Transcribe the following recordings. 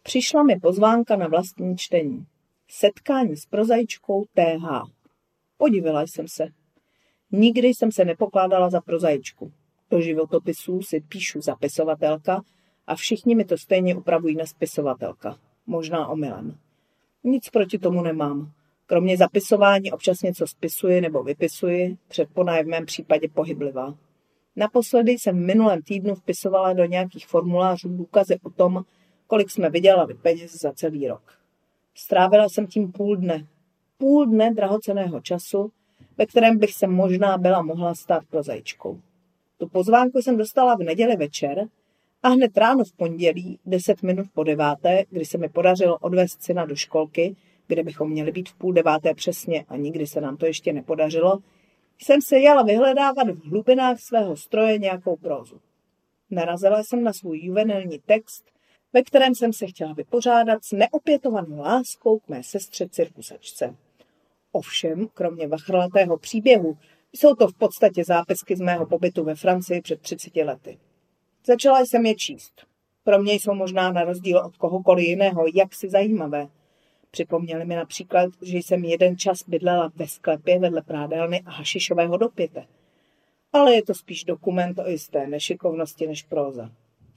Přišla mi pozvánka na vlastní čtení. Setkání s prozaičkou T.H. Podivila jsem se. Nikdy jsem se nepokládala za prozaičku. Do životopisů si píšu zapisovatelka a všichni mi to stejně upravují na spisovatelka. Možná omylem. Nic proti tomu nemám. Kromě zapisování občas něco spisuji nebo vypisuji, předpona je v mém případě pohyblivá. Naposledy jsem v minulém týdnu vpisovala do nějakých formulářů důkazy o tom, kolik jsme vydělali peněz za celý rok. Strávila jsem tím půl dne drahocenného času, ve kterém bych se možná byla mohla stát prozaičkou. Tu pozvánku jsem dostala v neděli večer a hned ráno v pondělí, 10 minut po 9, kdy se mi podařilo odvést syna do školky, kde bychom měli být v 8:30 přesně a nikdy se nám to ještě nepodařilo, jsem se jela vyhledávat v hlubinách svého stroje nějakou prózu. Narazila jsem na svůj juvenilní text, ve kterém jsem se chtěla vypořádat s neopětovanou láskou k mé sestře cirkusačce. Ovšem, kromě vachrlatého příběhu, jsou to v podstatě zápisky z mého pobytu ve Francii před 30 lety. Začala jsem je číst. Pro mě jsou možná na rozdíl od kohokoliv jiného jaksi zajímavé. Připomněli mi například, že jsem jeden čas bydlela ve sklepě vedle prádelny a hašišového dopěte. Ale je to spíš dokument o jisté nešikovnosti než próza.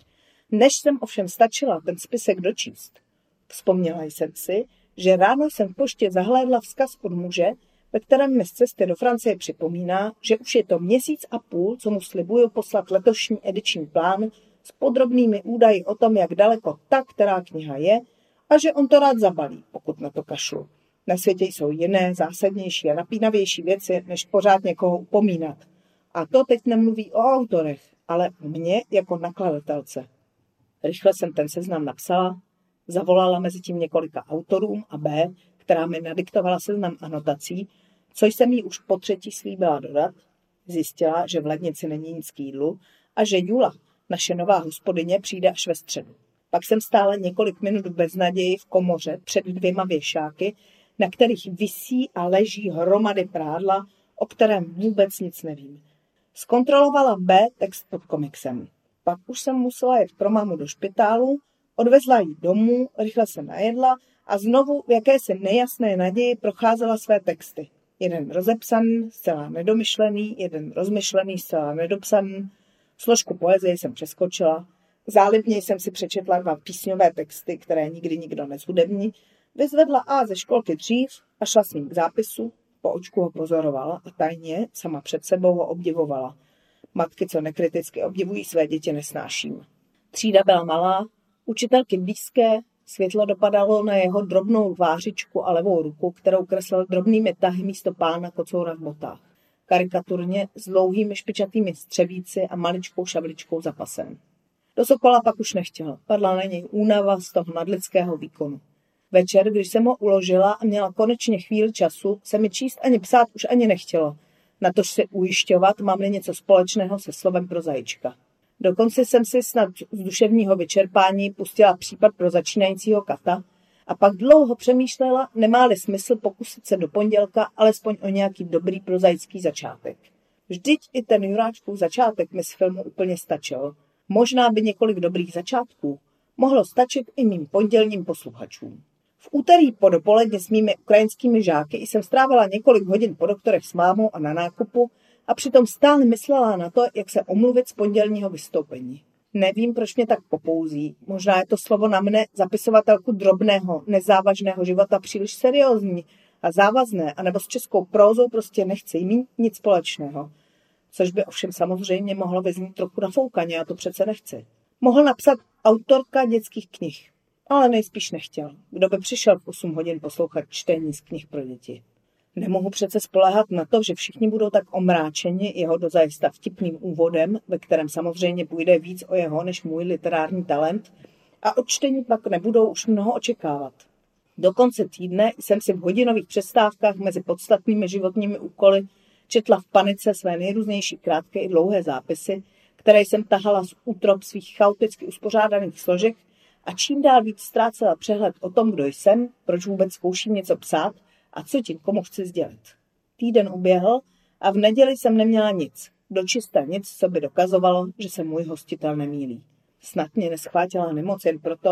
Než jsem ovšem stačila ten spisek dočíst, vzpomněla jsem si, že ráno jsem v poště zahlédla vzkaz od muže, ve kterém mi z cesty do Francie připomíná, že už je to 1,5 měsíce, co mu slibuju poslat letošní ediční plán s podrobnými údaji o tom, jak daleko ta která kniha je, a že on to rád zabalí, pokud na to kašlu. Na světě jsou jiné, zásadnější a napínavější věci, než pořád někoho upomínat. A to teď nemluví o autorech, ale o mně jako nakladatelce. Rychle jsem ten seznam napsala, zavolala mezi tím několika autorům a B, která mi nadiktovala seznam anotací, což jsem jí už po 3. slíbila dodat. Zjistila, že v lednici není nic k jídlu a že Jula, naše nová hospodyně, přijde až ve středu. Pak jsem stála několik minut v beznaději v komoře před 2 věšáky, na kterých visí a leží hromady prádla, o kterém vůbec nic nevím. Zkontrolovala B text pod komiksem. Pak už jsem musela jet pro mámu do špitálu, odvezla jí domů, rychle se najedla a znovu v jakési nejasné naději procházela své texty. Jeden rozepsaný, zcela nedomyšlený, jeden rozmyšlený, zcela nedopsaný. Složku poezie jsem přeskočila. Zálibně jsem si přečetla 2 písňové texty, které nikdy nikdo nezhudební. Vyzvedla A ze školky dřív a šla s ním k zápisu. Po očku ho pozorovala a tajně sama před sebou ho obdivovala. Matky, co nekriticky obdivují své děti, nesnáším. Třída byla malá, učitelky blízké, světlo dopadalo na jeho drobnou tvářičku a levou ruku, kterou kreslil drobnými tahy místo pána kocoura v botách. Karikaturně s dlouhými špičatými střevíci a maličkou šabličkou za pasem. Do Sokola pak už nechtěl, padla na něj únava z toho nadlidského výkonu. Večer, když jsem ho uložila a měla konečně chvíli času, se mi číst ani psát už ani nechtělo. Natož si ujišťovat, mám-li něco společného se slovem prozaička. Dokonce jsem si snad z duševního vyčerpání pustila případ pro začínajícího kata a pak dlouho přemýšlela, nemá-li smysl pokusit se do pondělka alespoň o nějaký dobrý prozaický začátek. Vždyť i ten Juráčkův začátek mi z filmu úplně stačil. Možná by několik dobrých začátků mohlo stačit i mým pondělním posluchačům. V úterý po dopoledne s mými ukrajinskými žáky jsem strávila několik hodin po doktorech s mámou a na nákupu a přitom stále myslela na to, jak se omluvit z pondělního vystoupení. Nevím, proč mě tak popouzí. Možná je to slovo na mne, zapisovatelku drobného, nezávažného života, příliš seriózní a závazné, anebo s českou prózou prostě nechci mít nic společného. Což by ovšem samozřejmě mohlo vyznít trochu nafoukaně, a to přece nechci. Mohl napsat autorka dětských knih, ale nejspíš nechtěl. Kdo by přišel v 8 hodin poslouchat čtení z knih pro děti? Nemohu přece spoléhat na to, že všichni budou tak omráčeni jeho dozajista vtipným úvodem, ve kterém samozřejmě půjde víc o jeho než můj literární talent, a od čtení pak nebudou už mnoho očekávat. Do konce týdne jsem si v hodinových přestávkách mezi podstatnými životními úkoly četla v panice své nejrůznější krátké i dlouhé zápisy, které jsem tahala z útrob svých chaoticky uspořádaných složek a čím dál víc ztrácela přehled o tom, kdo jsem, proč vůbec zkouším něco psát a co tím komu chci sdělit. Týden uběhl a v neděli jsem neměla nic, dočista nic, co by dokazovalo, že se můj hostitel nemýlí. Snad mě neschvátila nemoc jen proto,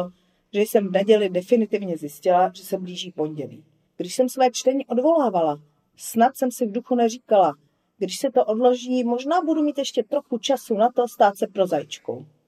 že jsem v neděli definitivně zjistila, že se blíží pondělí. Když jsem své čtení odvolávala, snad jsem si v duchu neříkala, když se to odloží, možná budu mít ještě trochu času na to stát se prozaičkou.